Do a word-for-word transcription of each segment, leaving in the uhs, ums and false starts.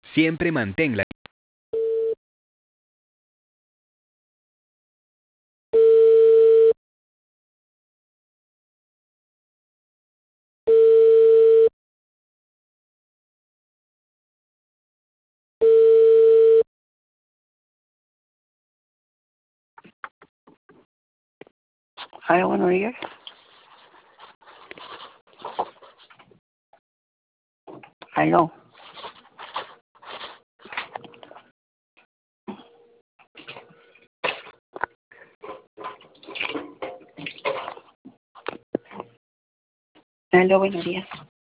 Siempre manténla. Hola, buenos días. Aló. Aló, buenos días.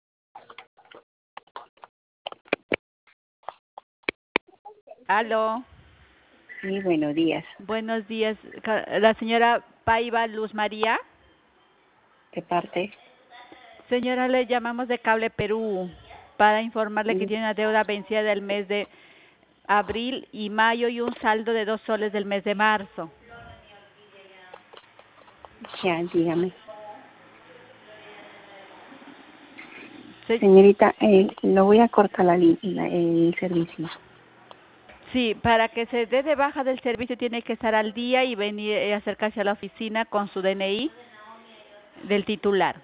Aló, Sí, buenos días. buenos días. Ca- La señora Paiva Luz María. ¿De parte? Señora, le llamamos de Cable Perú para informarle que Sí. tiene una deuda vencida del mes de abril y mayo y un saldo de dos soles del mes de marzo. Ya, dígame. Se- Señorita, eh, lo voy a cortar la, li- la- el servicio. Sí, para que se dé de baja del servicio tiene que estar al día y venir eh, acercarse a la oficina con su D N I del titular.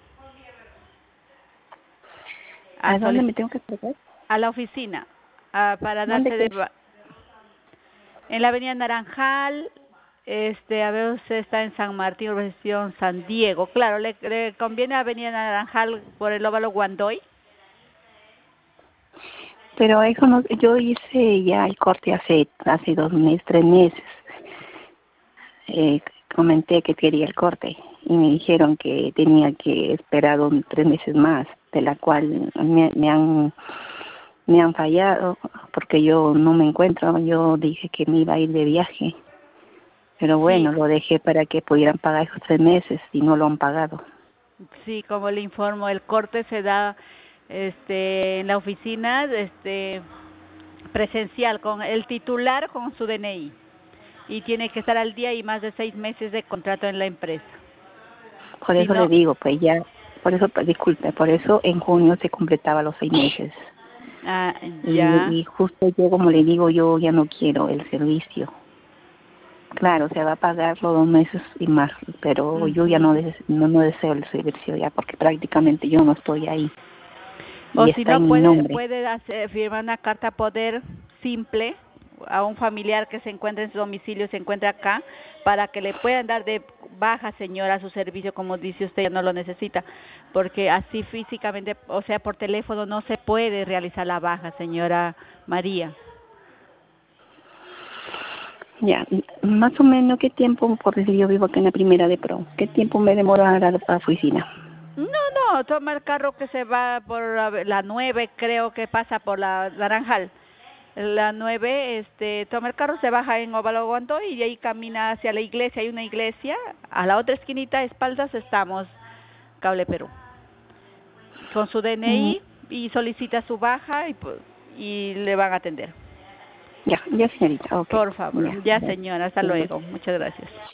A, ¿A dónde me solic- tengo que acercar? a la oficina ah, para ¿Dónde darse de queda? ba- en la avenida Naranjal. Este, a ver, usted está en San Martín, región San Diego. Claro, le, le conviene avenida Naranjal por el óvalo Guandoy. Pero eso no, yo hice ya el corte hace hace dos meses, tres meses. Eh, comenté que quería el corte y me dijeron que tenía que esperar un, tres meses más, de la cual me, me han me han fallado porque yo no me encuentro. Yo dije que me iba a ir de viaje, pero Sí, bueno, lo dejé para que pudieran pagar esos tres meses y no lo han pagado. sí, como le informo, el corte se da este en la oficina este presencial con el titular con su D N I y tiene que estar al día y más de seis meses de contrato en la empresa. Por Si eso le no, digo, pues ya, por eso, pues, disculpe, por eso en junio se completaba los seis meses. ah, ya. Y, y justo yo, como le digo, yo ya no quiero el servicio. Claro, se va a pagar los dos meses y más, pero yo ya no, Ujú. des- no, no deseo el servicio ya, porque prácticamente yo no estoy ahí O y si está no, en mi puede nombre. puede hacer, firmar una carta poder simple a un familiar que se encuentre en su domicilio, se encuentra acá, para que le puedan dar de baja, señora, su servicio, como dice usted, ya no lo necesita, porque así físicamente, o sea, por teléfono no se puede realizar la baja, señora María. Ya, m- más o menos, ¿qué tiempo, por decir yo vivo aquí en la primera de Pro, qué tiempo me demoro a la, a la oficina? No, no, toma el carro que se va por la la nueve, creo que pasa por la Naranjal. La nueve, este, toma el carro, se baja en Óvalo Guandoy y de ahí camina hacia la iglesia. Hay una iglesia, a la otra esquinita, espaldas, estamos, Cable Perú. Con su Mm, D N I y solicita su baja y, pues, y le van a atender. ya, ya señorita, ok, Por favor. ya, Ya, ya. señora, hasta Sí. luego. Muchas gracias.